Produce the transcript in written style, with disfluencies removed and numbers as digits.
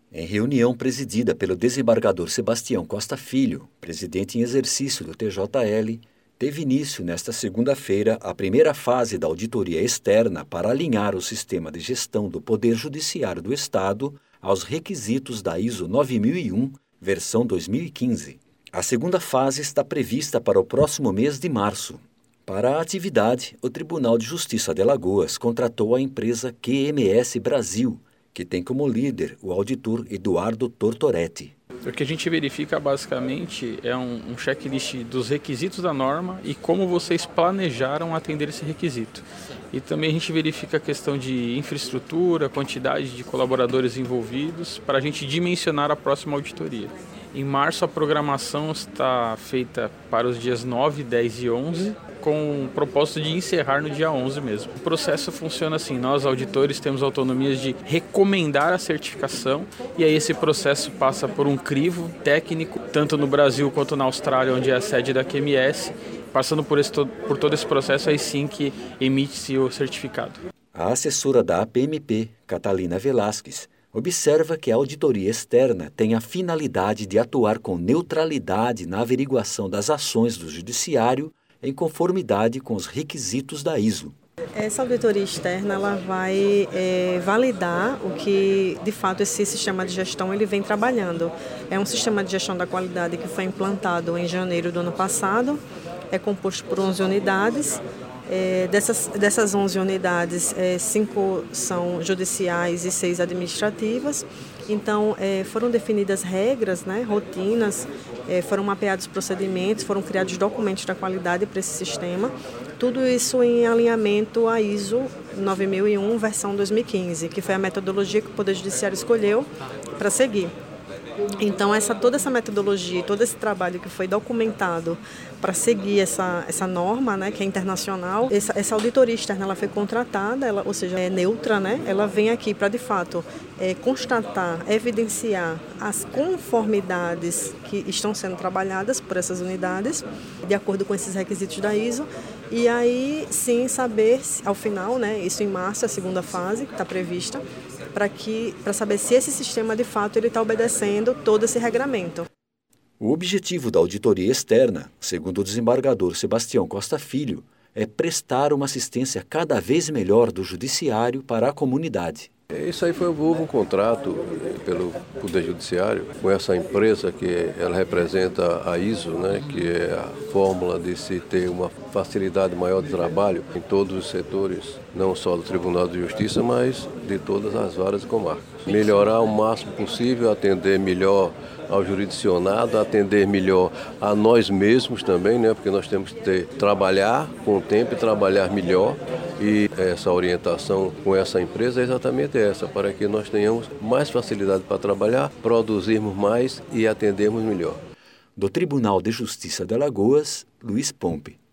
Em reunião presidida pelo desembargador Sebastião Costa Filho, presidente em exercício do TJL, teve início nesta segunda-feira a primeira fase da auditoria externa para alinhar o sistema de gestão do Poder Judiciário do Estado aos requisitos da ISO 9001, versão 2015. A segunda fase está prevista para o próximo mês de março. Para a atividade, o Tribunal de Justiça de Alagoas contratou a empresa QMS Brasil, que tem como líder o auditor Eduardo Tortoretti. O que a gente verifica basicamente é um checklist dos requisitos da norma e como vocês planejaram atender esse requisito. E também a gente verifica a questão de infraestrutura, quantidade de colaboradores envolvidos, para a gente dimensionar a próxima auditoria. Em março a programação está feita para os dias 9, 10 e 11, com o propósito de encerrar no dia 11 mesmo. O processo funciona assim, nós auditores temos autonomias de recomendar a certificação e aí esse processo passa por um crivo técnico, tanto no Brasil quanto na Austrália, onde é a sede da QMS, passando por todo esse processo, aí sim que emite-se o certificado. A assessora da APMP, Catalina Velasquez, observa que a auditoria externa tem a finalidade de atuar com neutralidade na averiguação das ações do Judiciário em conformidade com os requisitos da ISO. Essa auditoria externa ela vai validar o que, de fato, esse sistema de gestão ele vem trabalhando. É um sistema de gestão da qualidade que foi implantado em janeiro do ano passado, é composto por 11 unidades. Dessas 11 unidades, 5 são judiciais e 6 administrativas. Então, foram definidas regras, rotinas, foram mapeados procedimentos, foram criados documentos da qualidade para esse sistema. Tudo isso em alinhamento à ISO 9001, versão 2015, que foi a metodologia que o Poder Judiciário escolheu para seguir. Então, toda essa metodologia, todo esse trabalho que foi documentado para seguir essa norma, que é internacional, essa auditoria externa ela foi contratada, ou seja, é neutra, ela vem aqui para, de fato, constatar, evidenciar as conformidades que estão sendo trabalhadas por essas unidades, de acordo com esses requisitos da ISO, e aí sim saber, ao final, isso em março, a segunda fase que está prevista, para saber se esse sistema, de fato, ele está obedecendo todo esse regramento. O objetivo da auditoria externa, segundo o desembargador Sebastião Costa Filho, é prestar uma assistência cada vez melhor do Judiciário para a comunidade. Isso aí houve um contrato pelo Poder Judiciário com essa empresa que ela representa a ISO, que é a fórmula de se ter uma facilidade maior de trabalho em todos os setores, não só do Tribunal de Justiça, mas de todas as varas e comarcas. Melhorar o máximo possível, atender melhor ao jurisdicionado, atender melhor a nós mesmos também, porque nós temos que trabalhar com o tempo e trabalhar melhor. E essa orientação com essa empresa é exatamente essa, para que nós tenhamos mais facilidade para trabalhar, produzirmos mais e atendermos melhor. Do Tribunal de Justiça de Alagoas, Luiz Pompe.